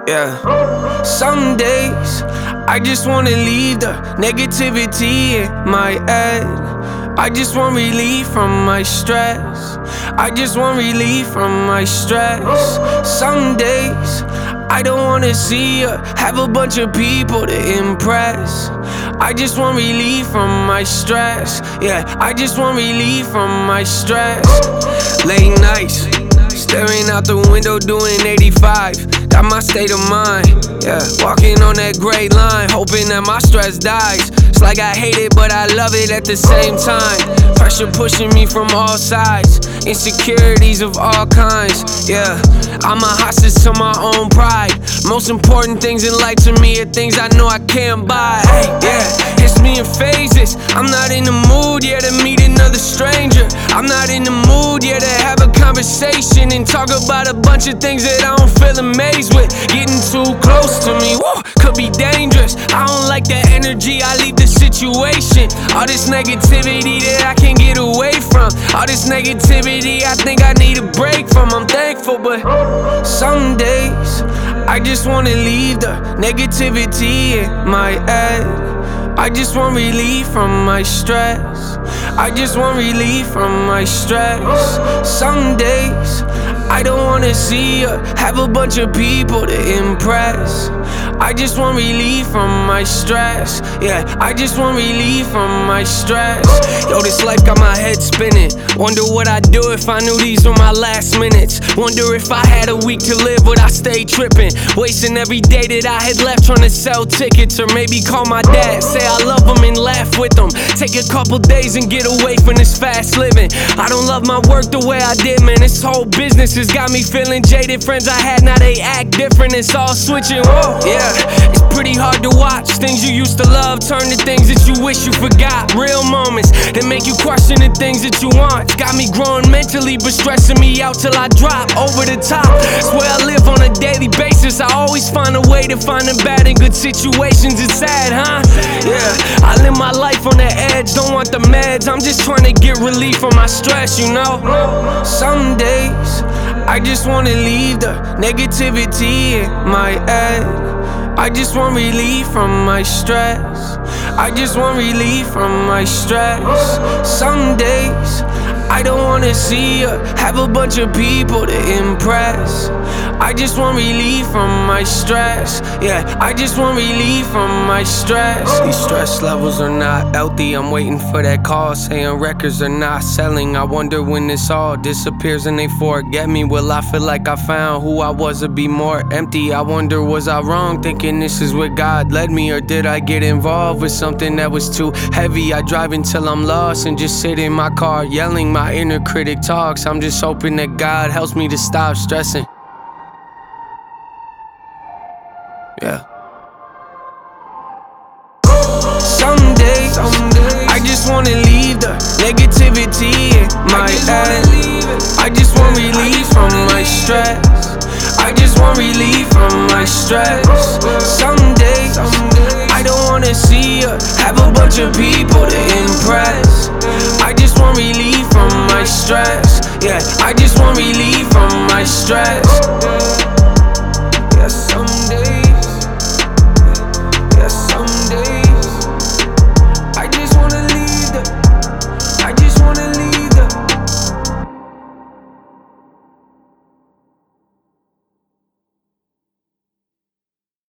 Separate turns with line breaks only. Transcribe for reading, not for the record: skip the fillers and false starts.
Yeah. Some days I just wanna leave the negativity in my head. I just want relief from my stress. I just want relief from my stress. Some days I don't wanna see or have a bunch of people to impress. I just want relief from my stress. Yeah, I just want relief from my stress. Late nights, staring out the window doing 85. Got my state of mind, yeah. Walking on that gray line, hoping that my stress dies. It's like I hate it, but I love it at the same time. Pressure pushing me from all sides, insecurities of all kinds, yeah. I'm a hostage to my own pride. Most important things in life to me are things I know I can't buy. Hey, yeah, it's me in phases. I'm not in the mood yet to meet another stranger. I'm not in the mood yet to have a conversation and talk about a bunch of things that I don't feel amazed with. Getting too close to me, whoa, could be dangerous. I don't like the energy, I leave the situation. All this negativity that I can't get away from. All this negativity I think I need a break from. I'm thankful, but some days I just wanna leave the negativity in my head. I just want relief from my stress. I just want relief from my stress. Some days I don't wanna see or have a bunch of people to impress. I just want relief from my stress. Yeah, I just want relief from my stress. Yo, this life got my head spinning. Wonder what I'd do if I knew these were my last minutes. Wonder if I had a week to live, would I stay tripping? Wasting every day that I had left trying to sell tickets. Or maybe call my dad, say I love him and laugh with him. Take a couple days and get away from this fast living. I don't love my work the way I did, man. This whole business has got me feeling jaded. Friends I had, now they act different. It's all switching, whoa, yeah. It's pretty hard to watch things you used to love turn to things that you wish you forgot. Real moments that make you question the things that you want. Got me growing mentally but stressing me out till I drop over the top. It's where I live on a daily basis. I always find a way to find the bad in good situations. It's sad, huh? Yeah, I live my life on the edge. Don't want the meds, I'm just trying to get relief from my stress, you know. Some days I just wanna leave the negativity in my head. I just want relief from my stress. I just want relief from my stress. Some days I don't wanna see or have a bunch of people to impress. I just want relief from my stress. Yeah, I just want relief from my stress. These stress levels are not healthy. I'm waiting for that call saying records are not selling. I wonder when this all disappears and they forget me. Will I feel like I found who I was or be more empty? I wonder, was I wrong thinking this is where God led me? Or did I get involved with something that was too heavy? I drive until I'm lost and just sit in my car yelling. My inner critic talks. I'm just hoping that God helps me to stop stressing. Yeah. Some days I just wanna leave the negativity in my head. I just want relief from my stress. I just want relief from my stress. Some days I don't wanna see or have a bunch of people to impress. I just want relief from my stress. Yeah, I just want relief from my stress.